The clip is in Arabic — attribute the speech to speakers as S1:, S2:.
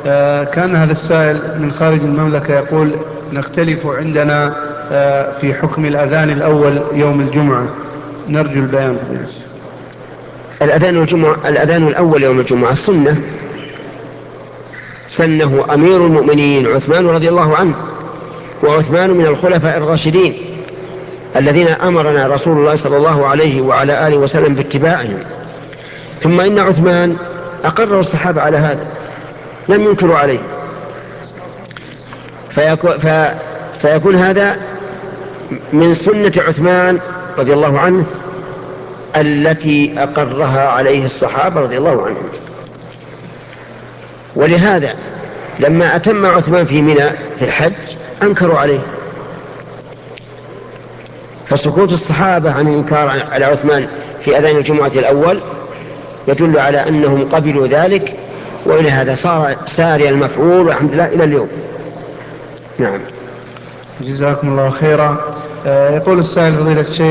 S1: كان هذا السائل من خارج المملكة يقول: نختلف عندنا في حكم الأذان الأول يوم الجمعة، نرجو البيان فضيلة الشيخ.
S2: الأذان الأول يوم الجمعة سنه أمير المؤمنين عثمان رضي الله عنه، وعثمان من الخلفاء الراشدين الذين أمرنا رسول الله صلى الله عليه وعلى آله وسلم باتباعهم. ثم إن عثمان أقر الصحابة على هذا، لم ينكروا عليه، فيكون هذا من سنة عثمان رضي الله عنه التي أقرها عليه الصحابة رضي الله عنهم. ولهذا لما أتم عثمان في منى في الحج أنكروا عليه، فسكوت الصحابة عن الإنكار على عثمان في أذان الجمعة الأول يدل على أنهم قبلوا ذلك، ولهذا صار ساري المفعول والحمد لله إلى اليوم. نعم.
S1: جزاكم الله خيرا. يقول السائل فضيلة الشيخ: